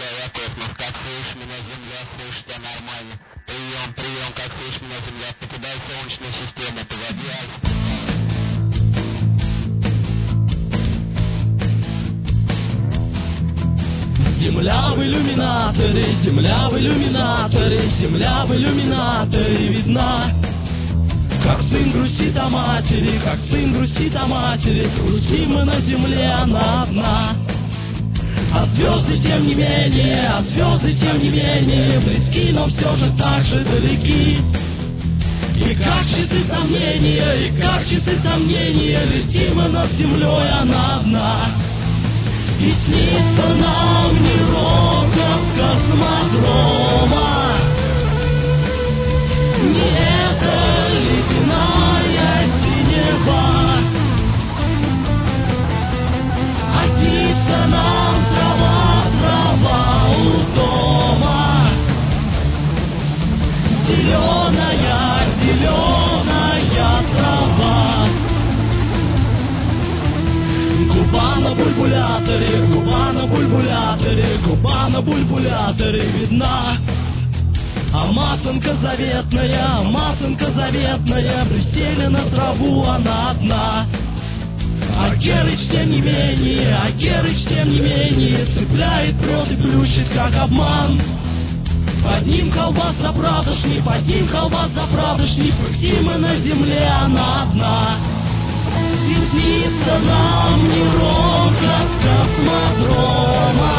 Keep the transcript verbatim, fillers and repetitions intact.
Космос, как слышишь меня, Земля, слышишь тебя нормально. Прием, прием, как слышишь меня, Земля, покидай Солнечную систему, погоди, Земля в иллюминаторе, земля в иллюминаторе, земля в иллюминаторе видна. Как сын грустит о матери, как сын грустит о матери, грустим мы на земле, она одна. А звезды тем не менее, а звезды тем не менее, близки, но все же так же далеки. И как часы сомнения, и как часы сомнения, летим мы над землей, она одна. И снится нам не рокот космодрома, не эта ледяная синева, а снится нам трава, трава у дома, зеленая, зеленая трава. Губа на бульбуляторе, губа на бульбуляторе, губа на бульбуляторе видна. А масонка заветная, масонка заветная, пристелена траву, она одна. А Герыч тем не менее, а Герыч тем не менее, цепляет прет и плющит, как обман. Под ним колбас заправдошний, под ним колбас заправдошний, пыхтим мы на земле, она одна. И снится нам не рокот космодрома,